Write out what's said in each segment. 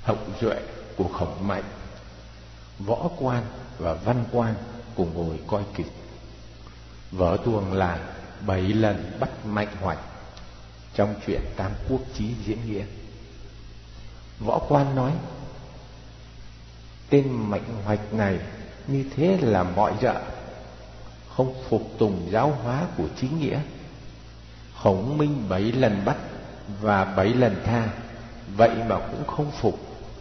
hậu duệ của Khổng Mạnh. Võ Quan và Văn Quan cùng ngồi coi kịch. Vở tuồng là 7 lần bắt Mạnh Hoạch trong chuyện Tam Quốc Chí diễn nghĩa. Võ Quan nói: tên Mạnh Hoạch này như thế là mọi rợ, không phục tùng giáo hóa của chính nghĩa. Khổng Minh 7 lần bắt và 7 lần tha, vậy mà cũng không phục.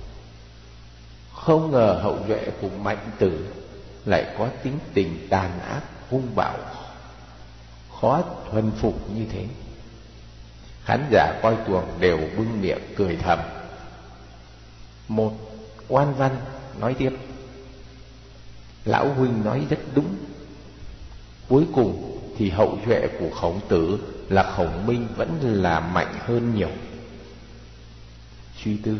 Không ngờ hậu duệ của Mạnh Tử lại có tính tình tàn ác hung bạo, khó thuần phục như thế. Khán giả coi tuồng đều bưng miệng cười thầm. Một quan văn nói tiếp: lão huynh nói rất đúng. Cuối cùng thì hậu duệ của Khổng Tử là Khổng Minh vẫn là mạnh hơn nhiều. Suy tư: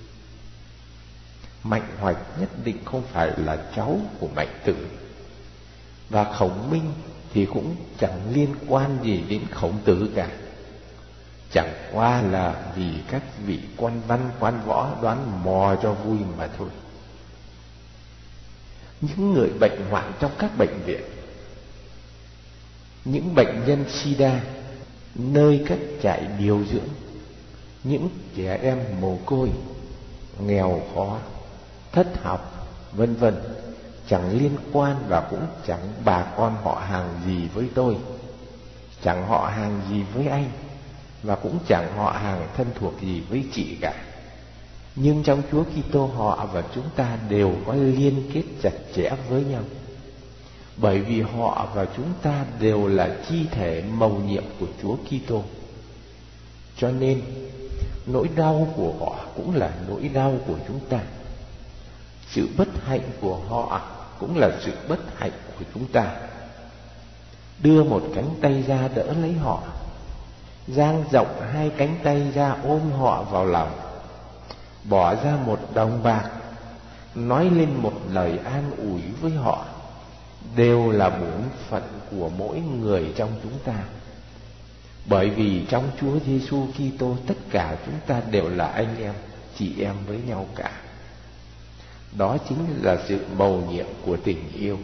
Mạnh Hoạch nhất định không phải là cháu của Mạnh Tử, và Khổng Minh thì cũng chẳng liên quan gì đến Khổng Tử cả. Chẳng qua là vì các vị quan văn quan võ đoán mò cho vui mà thôi. Những người bệnh hoạn trong các bệnh viện, những bệnh nhân sida nơi các trại điều dưỡng, những trẻ em mồ côi, nghèo khó, thất học, vân vân, chẳng liên quan và cũng chẳng bà con họ hàng gì với tôi, chẳng họ hàng gì với anh, và cũng chẳng họ hàng thân thuộc gì với chị cả. Nhưng trong Chúa Kitô họ và chúng ta đều có liên kết chặt chẽ với nhau, bởi vì họ và chúng ta đều là chi thể mầu nhiệm của Chúa Kitô. Cho nên nỗi đau của họ cũng là nỗi đau của chúng ta, sự bất hạnh của họ cũng là sự bất hạnh của chúng ta. Đưa một cánh tay ra đỡ lấy họ, dang rộng 2 cánh tay ra ôm họ vào lòng, bỏ ra 1 đồng bạc, nói lên một lời an ủi với họ, đều là bổn phận của mỗi người trong chúng ta. Bởi vì trong Chúa Giêsu Kitô tất cả chúng ta đều là anh em, chị em với nhau cả. Đó chính là sự mầu nhiệm của tình yêu.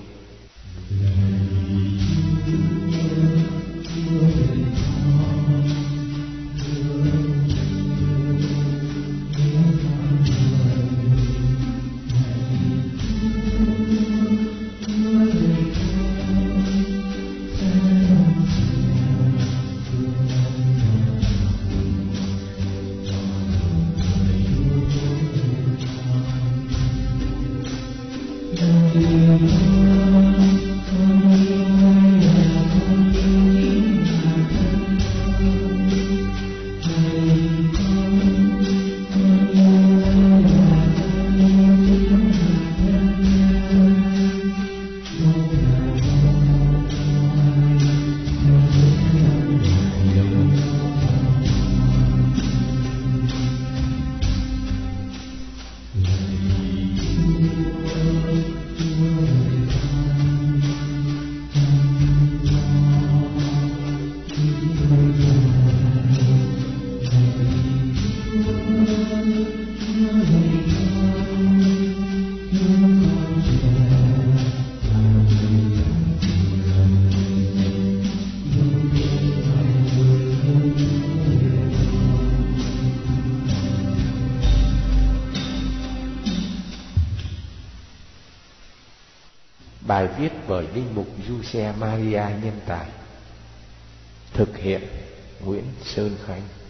Bài viết bởi Linh mục Giuse Maria Nhân Tài. Thực hiện Nguyễn Sơn Khánh.